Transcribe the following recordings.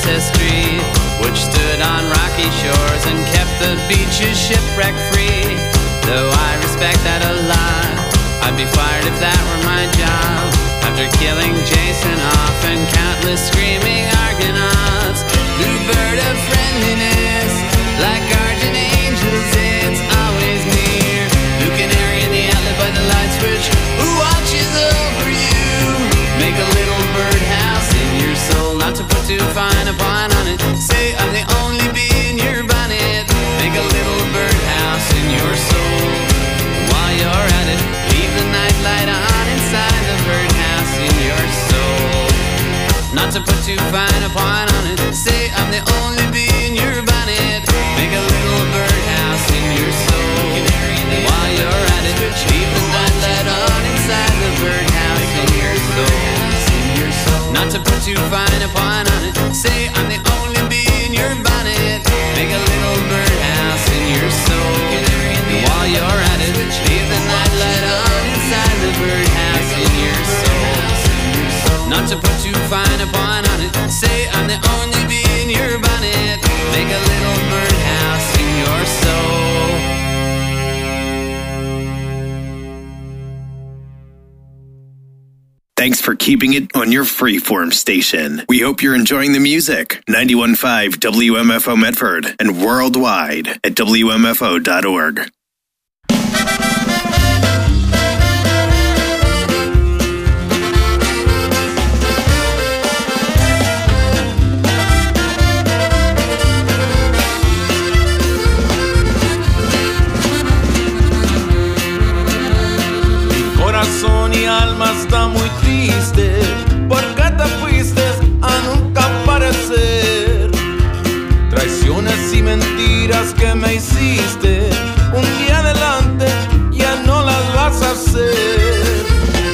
ancestry, which stood on rocky shores and kept the beaches shipwreck-free. Though I respect that a lot, I'd be fired if that were my job. After killing Jason off and countless screaming Argonauts, blue bird of friendliness, like guardian angels, it's always near. Blue canary in the outlet by the light switch, who watches over you? Make a little birdhouse in your soul, not to put too fine a point on it. Say I'm the only bee in your bonnet. Make a little birdhouse in your soul. While you're at it, leave the night light on inside the birdhouse in your soul. Not to put too fine a point on it. Say I'm the only bee in your bonnet. Make a little birdhouse in your soul. While you're at it, leave the night light on inside the birdhouse in your soul. Not to put too fine a point on it. Say I'm the only bee in your bonnet. Make a little birdhouse in your soul. While you're at it, leave the night light on inside the birdhouse in your soul. Not to put too fine a point on it. Say I'm the only bee in your bonnet. Make a little birdhouse in your soul. Thanks for keeping it on your freeform station. We hope you're enjoying the music. 91.5 WMFO Medford and worldwide at WMFO.org. Corazón y alma está muy triste, porque te fuiste a nunca aparecer. Traiciones y mentiras que me hiciste, un día adelante ya no las vas a hacer.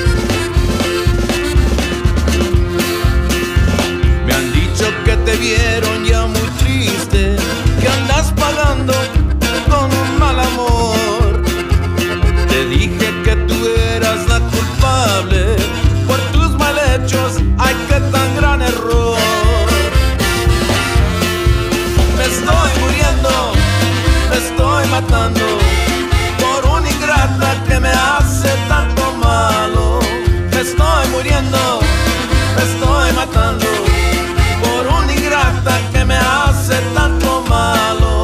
Me han dicho que te vieron ya muy triste, que andas pagando con un mal amor. Te dije que tú eras la culpable por tus mal hechos, ay, qué tan gran error. Me estoy muriendo, me estoy matando por una ingrata que me hace tanto malo. Me estoy muriendo, me estoy matando por una ingrata que me hace tanto malo.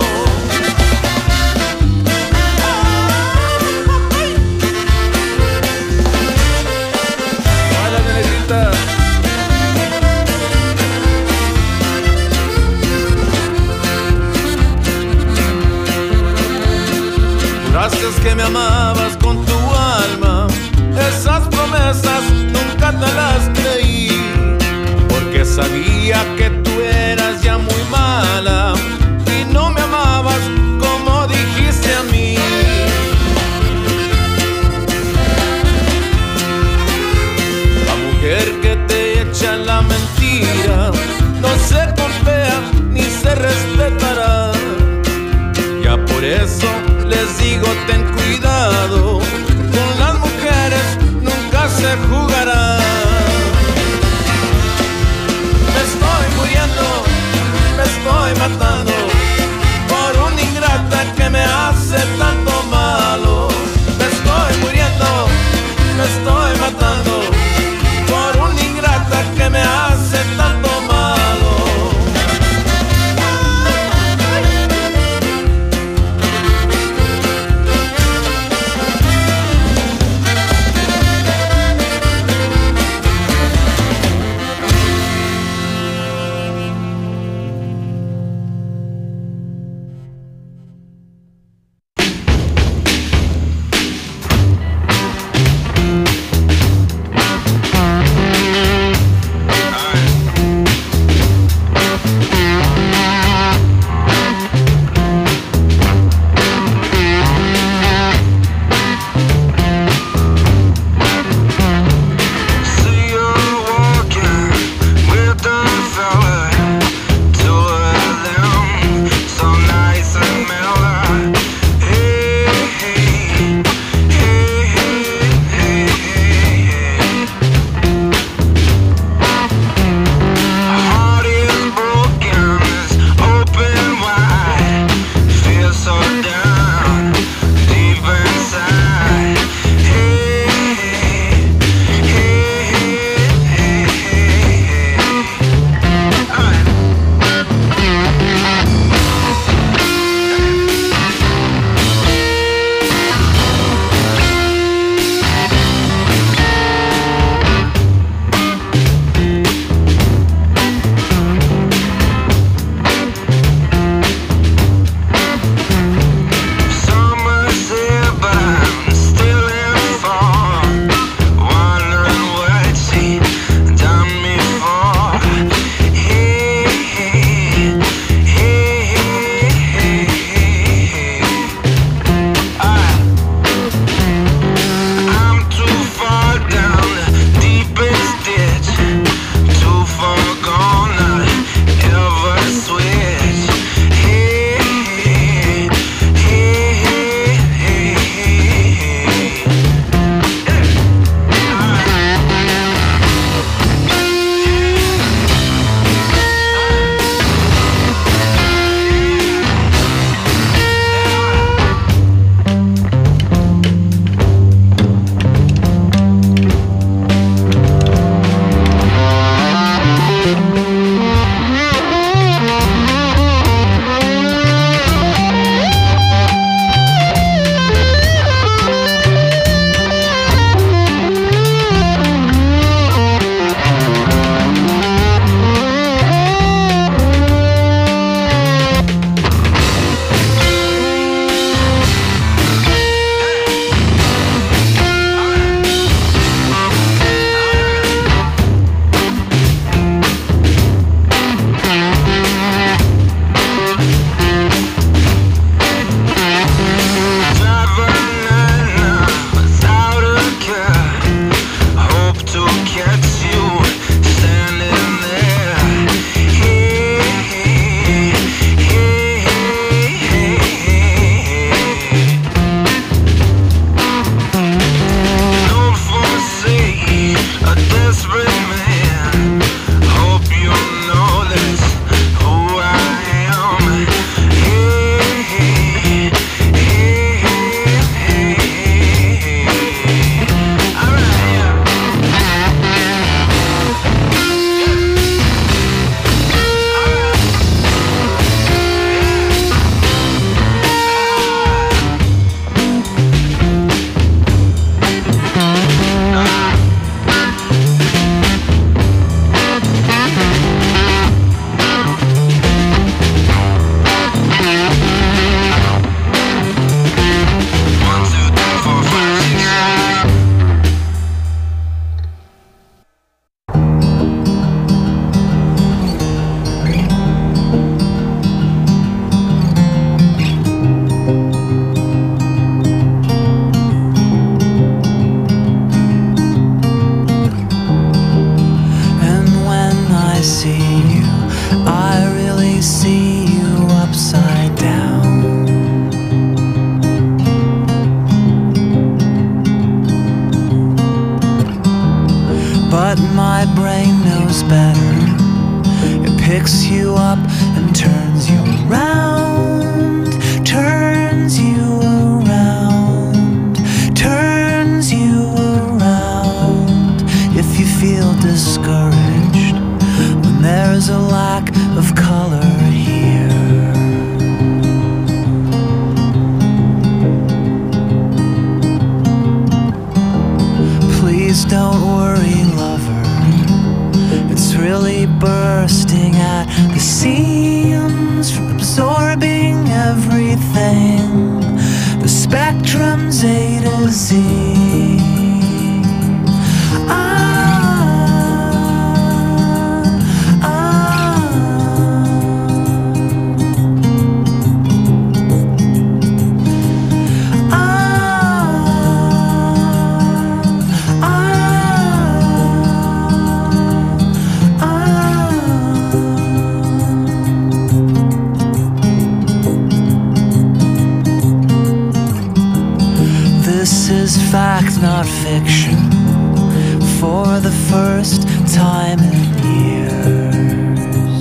Juraste que me amabas con tu alma, esas promesas nunca te las creí, porque sabía que tú eras ya muy mala y no me amabas como dijiste a mí. La mujer que te echa la mentira no se golpea ni se respetará. Ya por eso les digo, ten cuidado, con las mujeres nunca se jugará. Me estoy muriendo. see you upside down. But my brain knows better. It picks you up and turns you around, turns you around, turns you around. If you feel discouraged when there's a lack of color here, please don't worry, lover. It's really bursting at the seams from absorbing everything. The spectrum's A to Z. This is fact, not fiction, for the first time in years.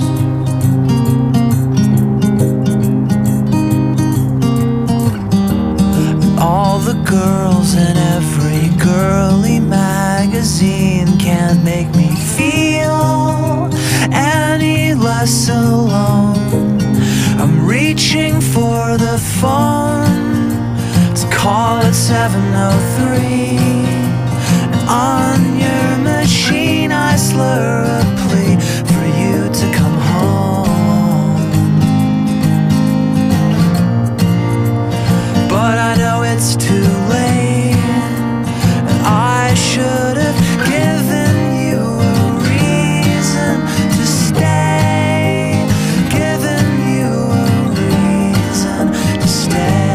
All the girls in every girly magazine can't make me feel any less alone. I'm reaching for the phone, call it 703, and on your machine I slur a plea for you to come home. But I know it's too late, and I should have given you a reason to stay, given you a reason to stay.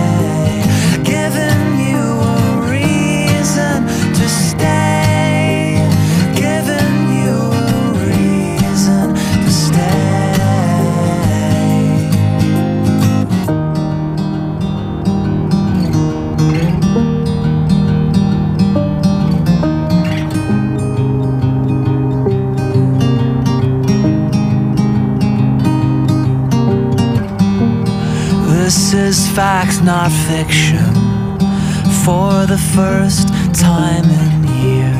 This is fact, not fiction, for the first time in years.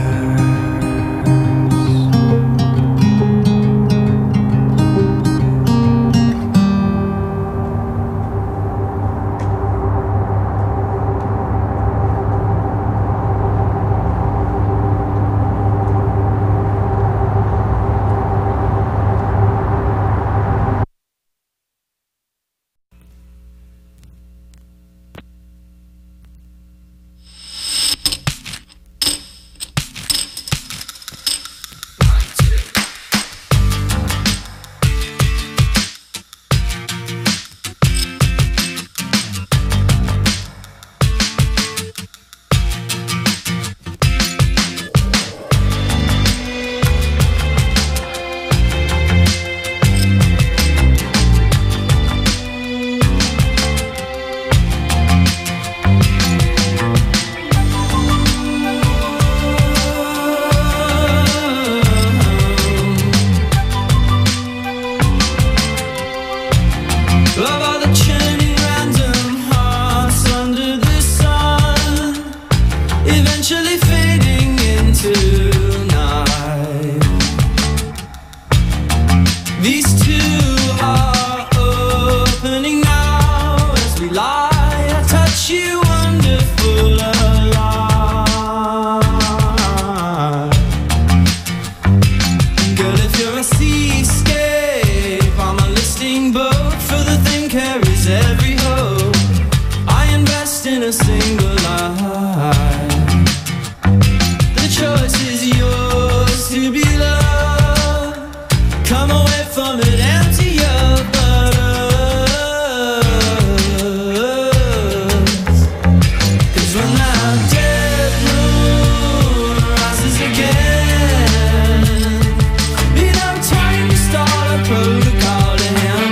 Protocol to him.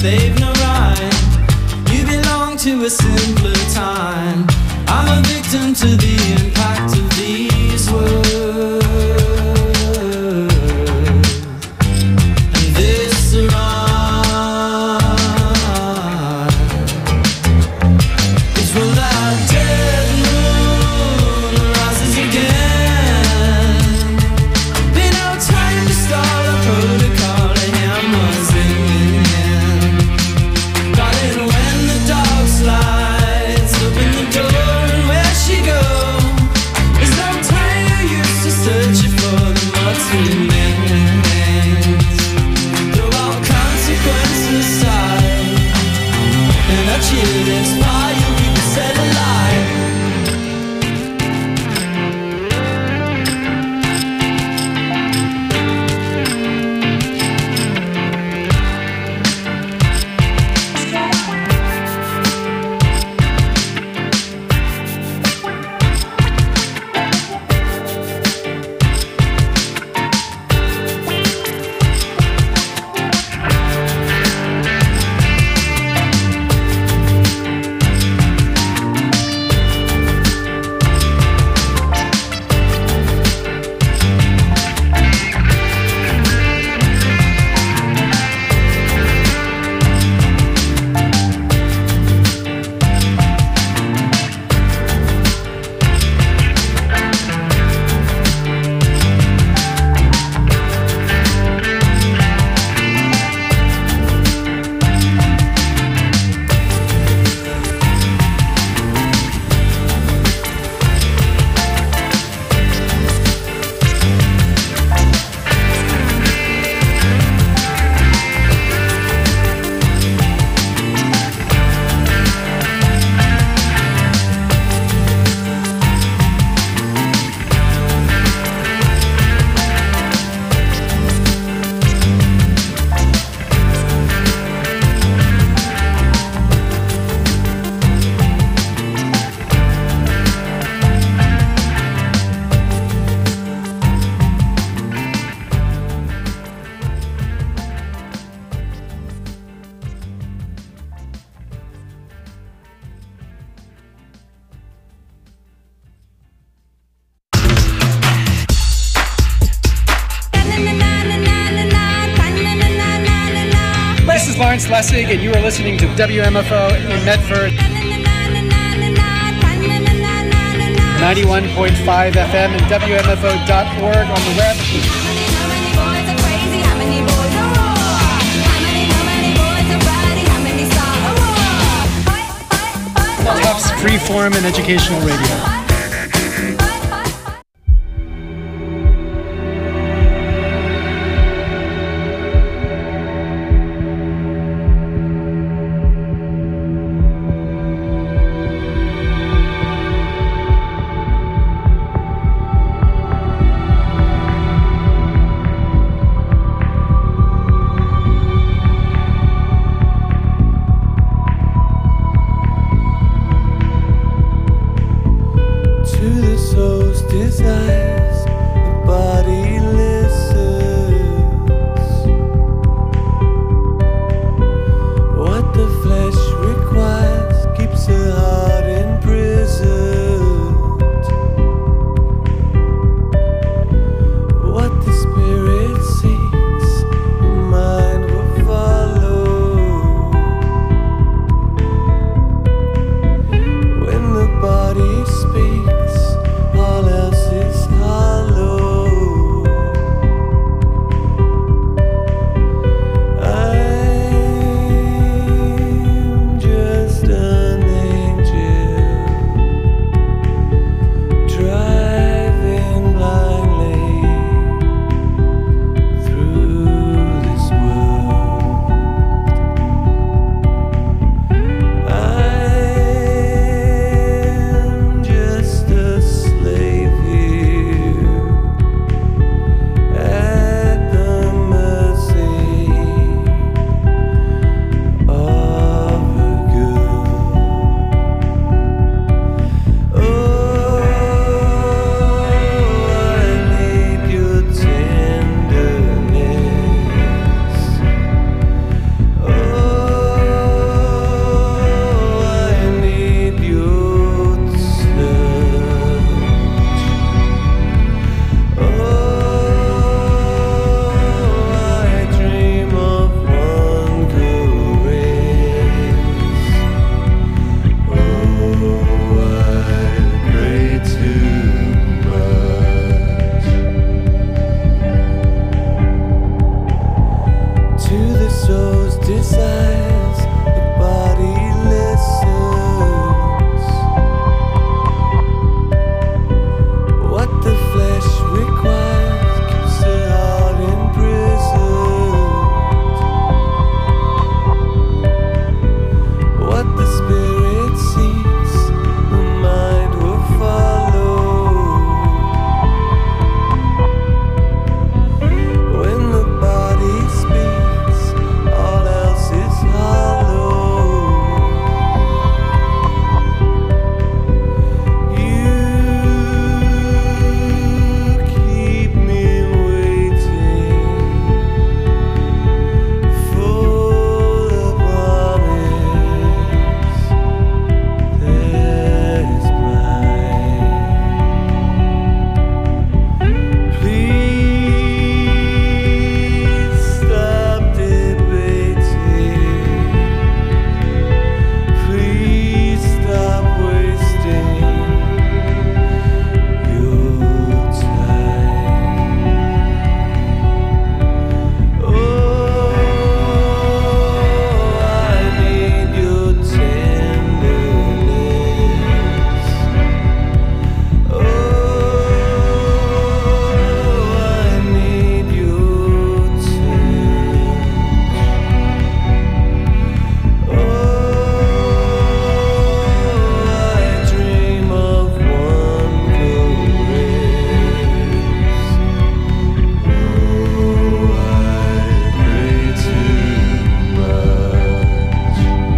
they've no right. You belong to a simpler time. I'm a victim to the impact of these words. And this rhyme is when that dead moon rises again. Be no time to start a protocol, a hammer's in hand. Darling, when the dog slides, open the door and where she goes. There's no time you're used to searching for the mud's remains. Throw all consequences aside, and a children's fire we can set alight. This is Lawrence Lessig, and you are listening to WMFO in Medford, 91.5 FM and WMFO.org on the web. Tufts Freeform and Educational Radio. desires, the body listens. What the flesh requires keeps the heart imprisoned. What the spirit seeks, the mind will follow. When the body speaks, all else is hollow. You keep me waiting, full of promise that is blind. Please stop debating. Please stop wasting your time. Oh, I need your tenderness. Oh, I need your touch. Oh, I dream of one caress. Oh, I pray too much.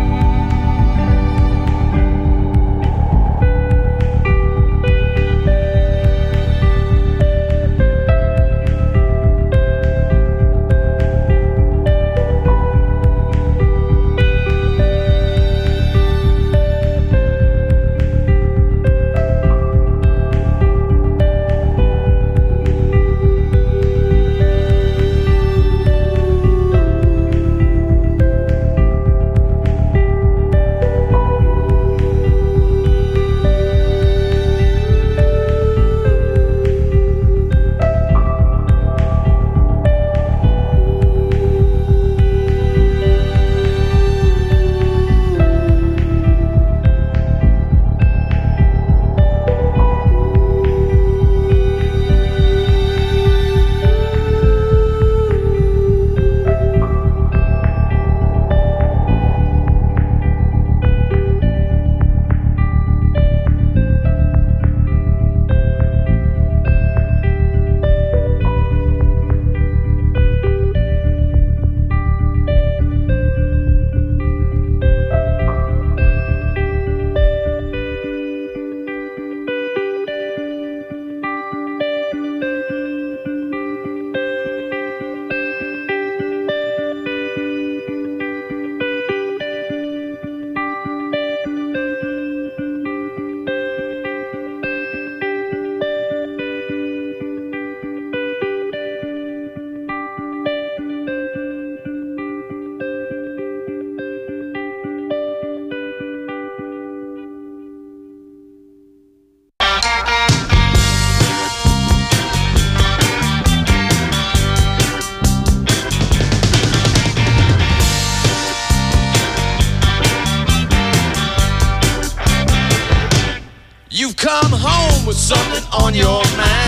You've come home with something on your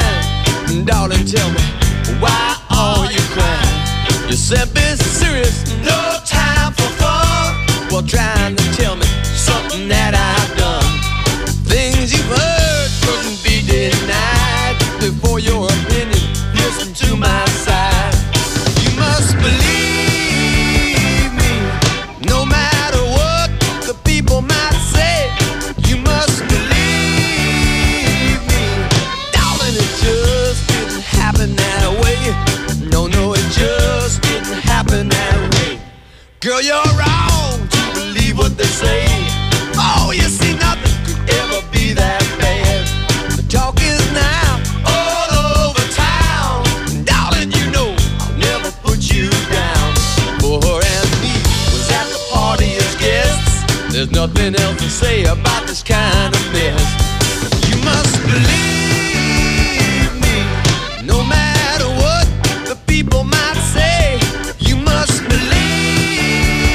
mind. Darling, tell me, why are you crying? You said be serious, no time for fun. Well, trying to tell me something that I've done. Things you've heard couldn't be denied. Before your opinion, listen to my side. You must believe me, no matter what the people might say. You must believe me, darling, it just didn't happen that way. No, it just didn't happen that way. Girl, you're wrong to believe what they say. Oh, you see, nothing could ever be that bad. The talk is now all over town. Darling, you know I'll never put you down. For her and me was at the party as guests. There's nothing else to say about this kind of mess. You must believe me, no matter what the people might say. You must believe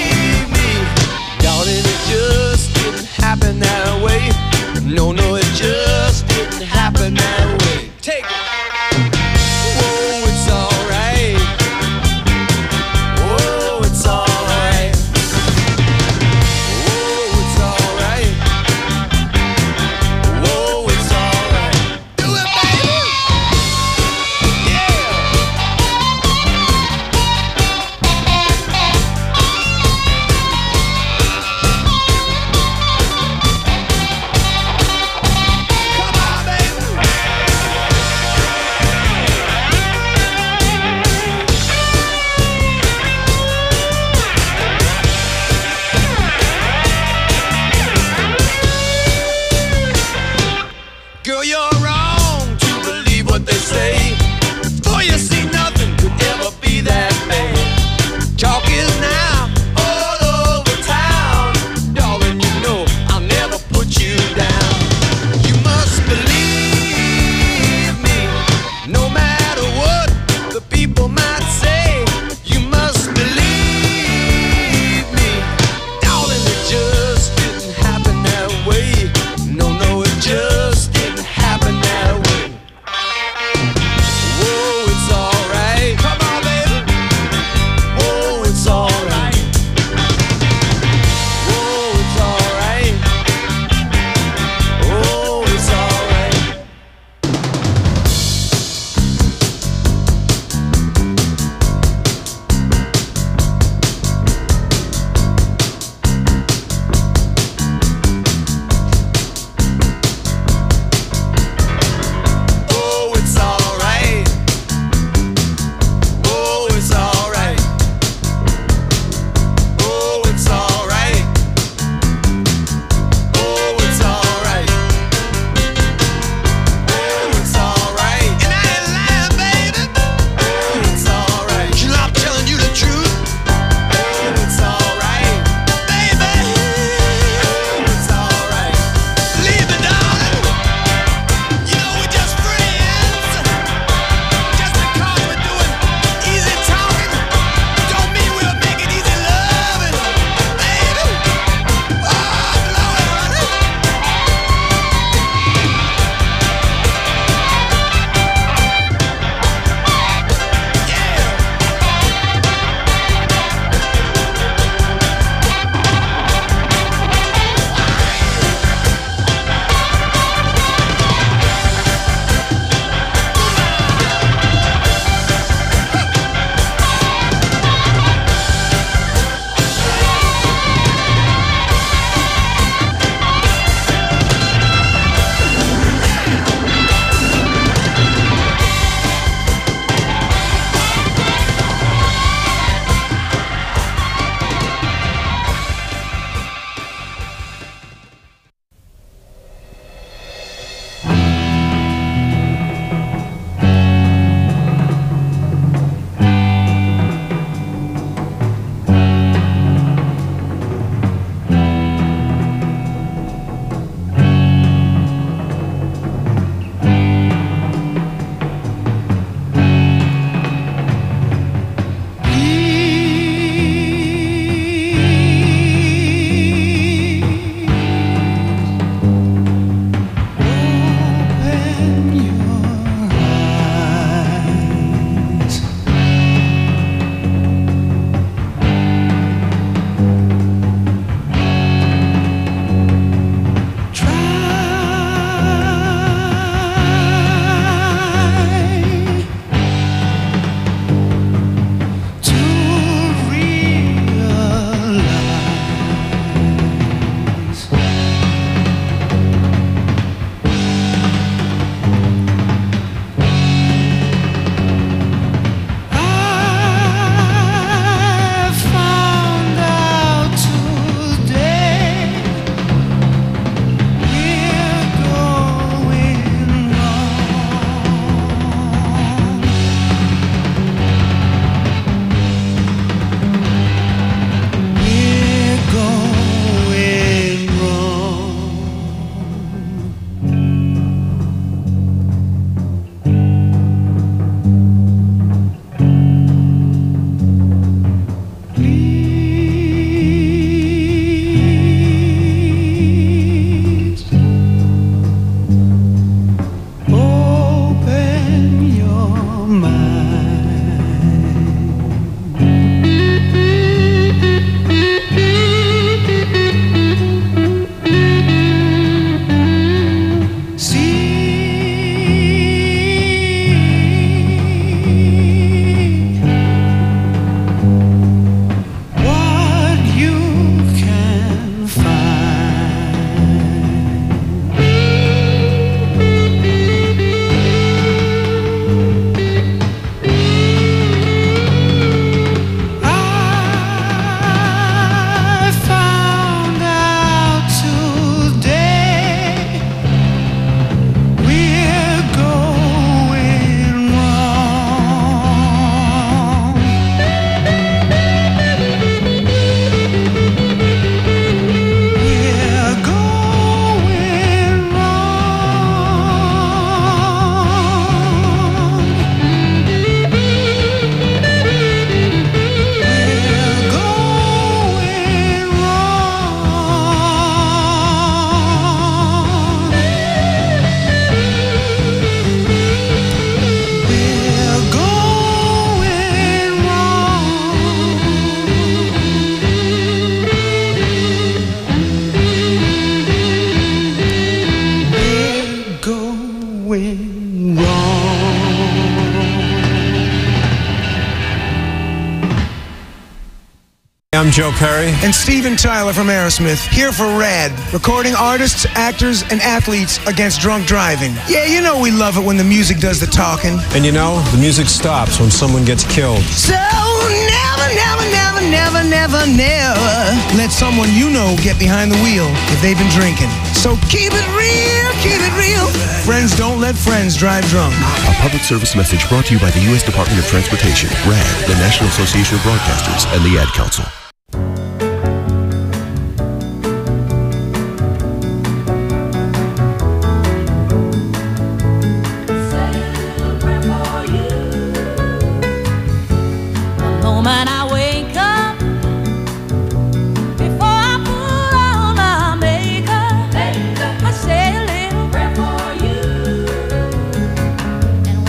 I'm Joe Perry. And Steven Tyler from Aerosmith, here for RAD, recording artists, actors, and athletes against drunk driving. Yeah, you know we love it when the music does the talking. And you know, the music stops when someone gets killed. So never, never, never, never, never, never let someone you know get behind the wheel if they've been drinking. So keep it real, keep it real. Friends don't let friends drive drunk. A public service message brought to you by the U.S. Department of Transportation, RAD, the National Association of Broadcasters, and the Ad Council.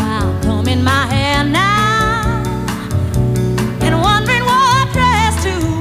My hair now and wondering what dress to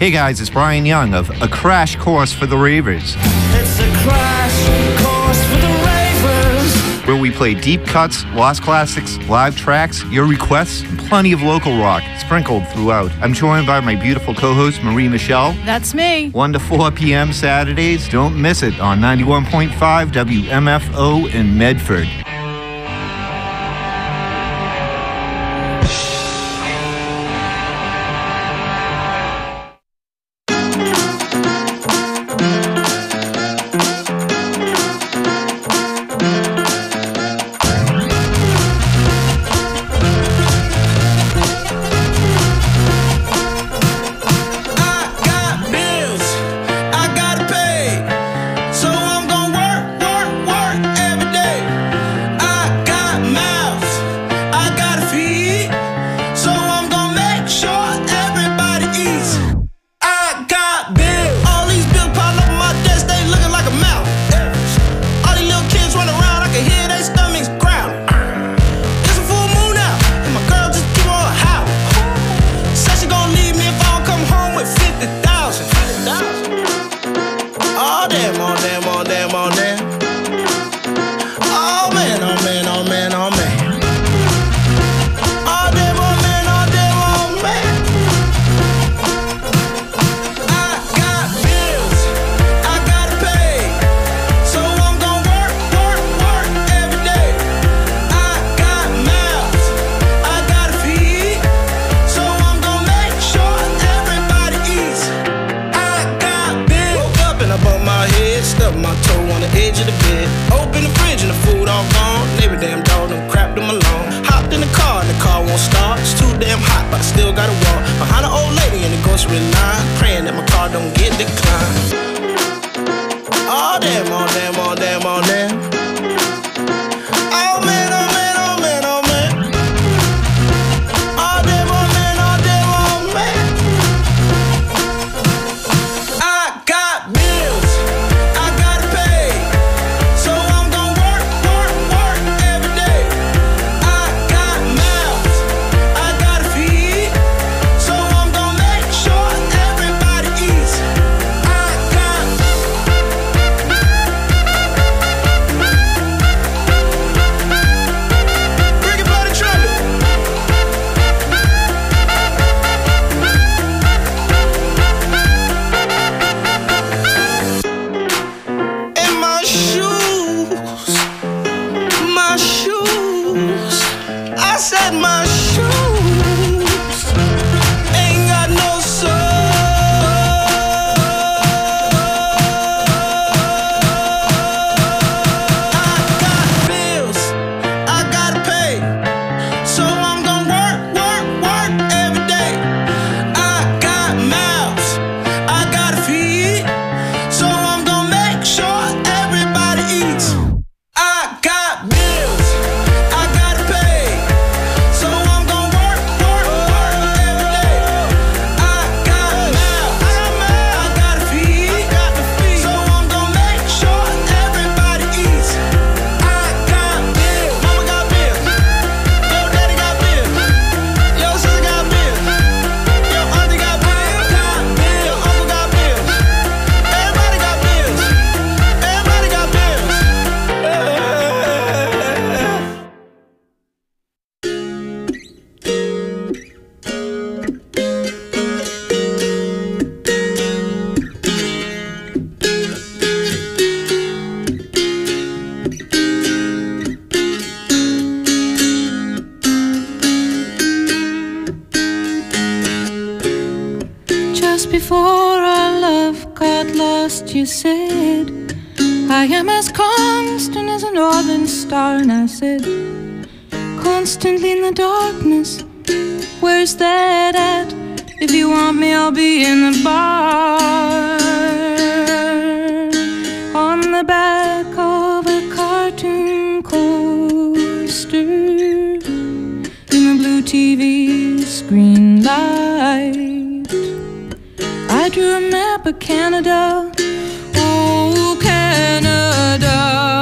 Hey guys, it's Brian Young of A Crash Course for the Ravers. It's a crash course for the ravers. Where we play deep cuts, lost classics, live tracks, your requests, and plenty of local rock sprinkled throughout. I'm joined by my beautiful co-host, Marie Michelle. That's me. 1 to 4 p.m. Saturdays. Don't miss it on 91.5 WMFO in Medford. You said, I am as constant as a northern star. And I said, constantly in the darkness, where's that at? If you want me, I'll be in the bar, on the back of a cartoon coaster, in the blue TV screen light. I drew a map of Canada. Oh, Canada,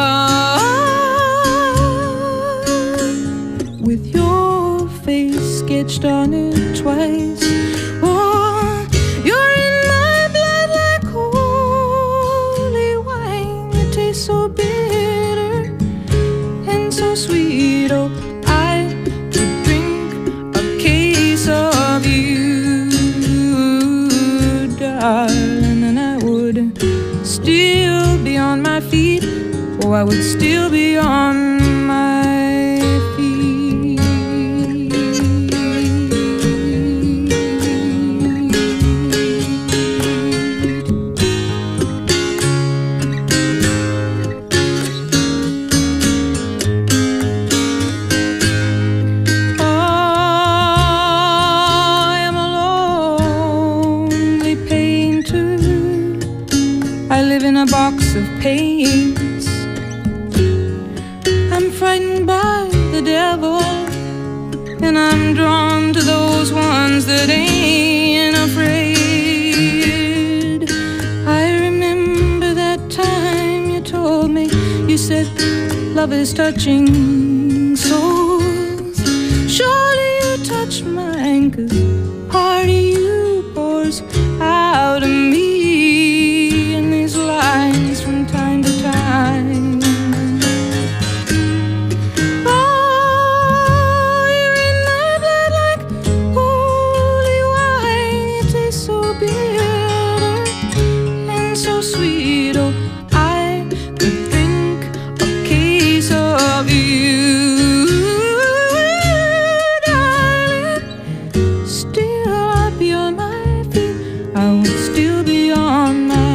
with your face sketched on it twice. Oh, you're in sweet. Oh, I could drink a case of you, darling, and I would still be on my feet. Oh, I would still be on my feet. Oh, I am a lonely painter. I live in a box of paints. I'm frightened by the devil, and I'm drawn to those ones that ain't afraid. I remember that time you told me, you said love is touching souls. Surely you touch mine, 'cause part of you pours out of me in these lines from time to time. Oh, you're in my blood like holy wine. You taste so bitter and so sweet. Oh, I could drink a case of you, darling. Still I'd be on my feet. I would still be on my feet.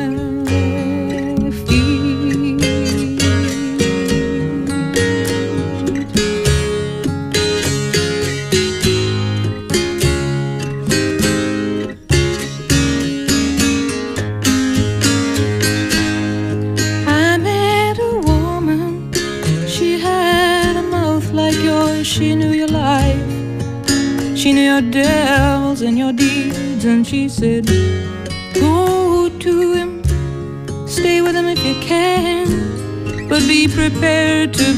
I met a woman, she had a mouth like yours. She knew your life, she knew your devils and your deeds, and she said, go to him, stay with him if you can, but be prepared to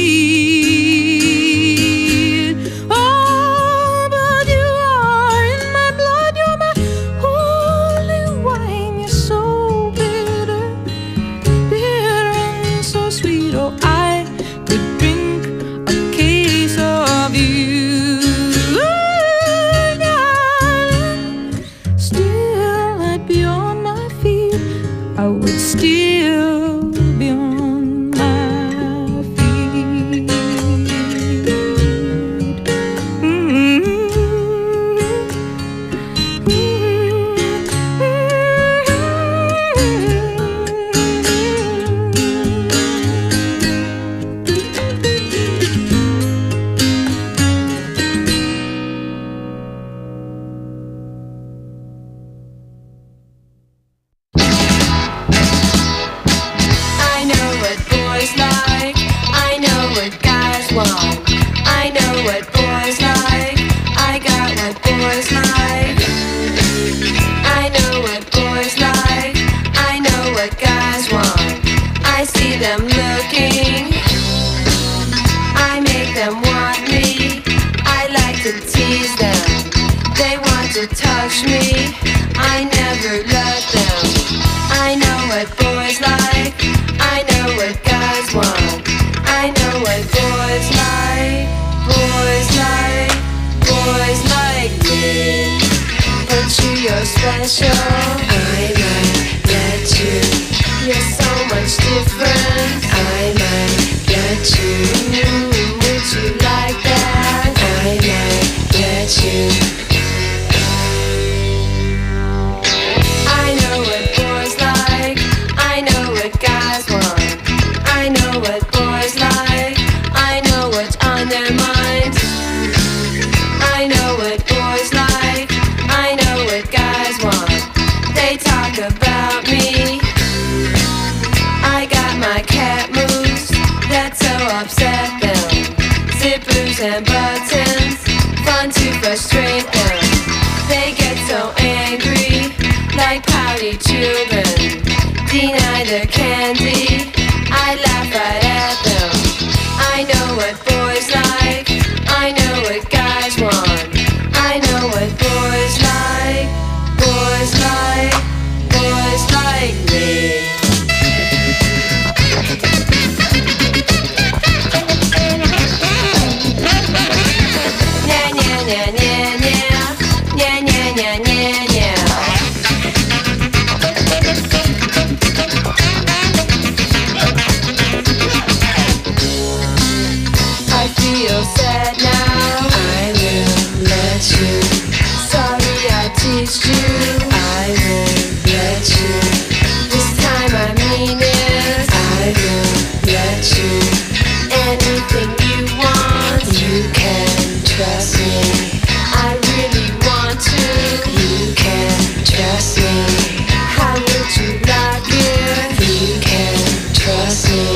bleed. Oh, but you are in my blood, you're my holy wine. You're so bitter, bitter and so sweet. Oh, I could drink a case of you, darling. Still I'd be on my feet. I would still be on my feet. I know what boys like, I know what guys want. I know what boys like, I got what boys like. I know what boys like, I know what guys want. I see them looking, I make them want me. I like to tease them, they want to touch me. I never let them. I know what boys like, I know what guys want. I know what boys like, boys like, boys like me. But you're special, I might get you. You're so much different, I might get you. Would you like that? I might get you. I know what boys like, I know what guys want. I know what boys like, I know what's on their minds. I know what boys like, I know what guys want. They talk about me, I got my cat moves that so upset them. Zippers and buttons, fun to frustrate them. They get so angry, like pouty children. Deny their candy, I laugh right at them. I know what boys like, I know what guys want. I know what boys like, boys like, boys like me. feel sad now. I will let you. Sorry I teased you. I will let you. This time I mean it. I will let you. Anything you want, you can trust me. I really want to. You can trust me. How would you like it? You can trust me.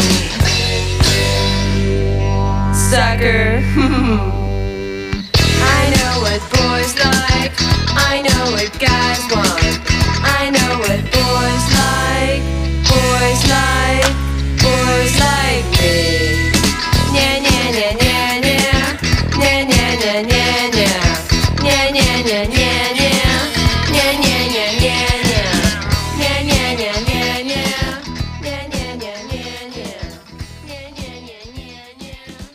Sucker. I know what boys like. I know what guys want. I know what boys like. Boys like. Boys like me. Nya nya nya nya nya. Nya nya nya nya nya. Nya nya nya nya nya. Nya nya nya nya nya. Nya nya nya nya nya. Nya nya nya nya nya. Nya nya nya nya nya.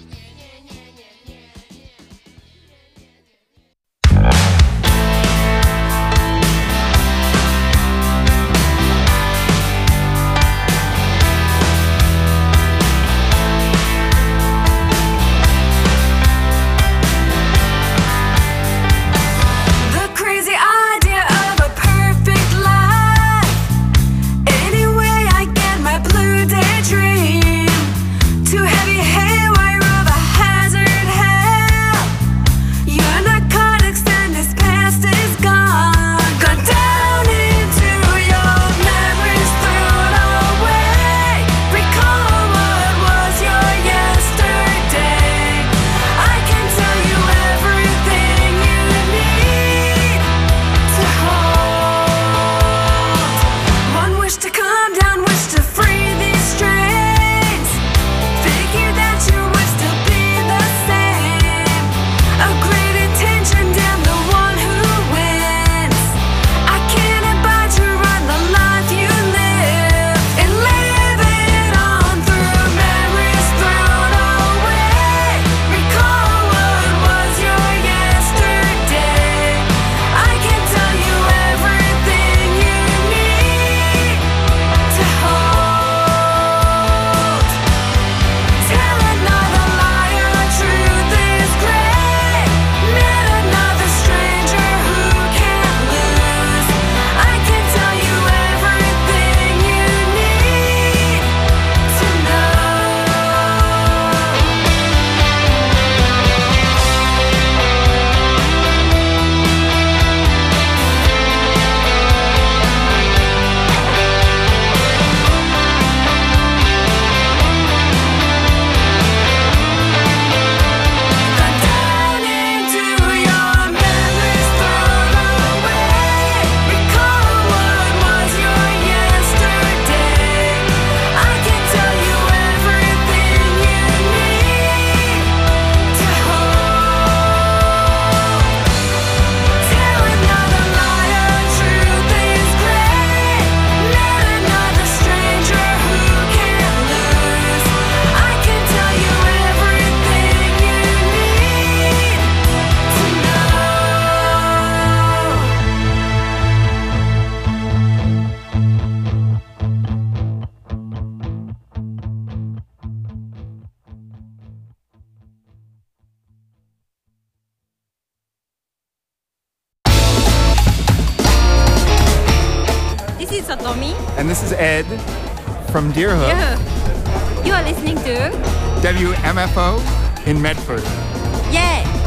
The crazy idea of a perfect life. Anyway, I get my blue daydream. Too heavy haywire of a hazard hell. Your narcotics and this past is gone. Gone down into your memories, thrown away. Recall what was your yesterday. I can tell you everything you need to hold. One wish to calm down, wish to free these strains. Figure that you would still be the same. A great intention, damn the one who wins. I can't abide to run the life you live and live it on through memories thrown away. Recall what was your yesterday. I can tell you everything you need to hold. Tell another liar, truth is gray. Met another stranger who can't lose. I can tell you everything you need to know. Down into your memories thrown away. Recall what was your yesterday. I can tell you everything you need to hold. Tell another liar, truth is gray. Met another stranger who can't lose. I can tell you everything you need to know. This is Satomi. And this is Ed from Deerhook, Yeah. You are listening to WMFO in Medford. Yeah.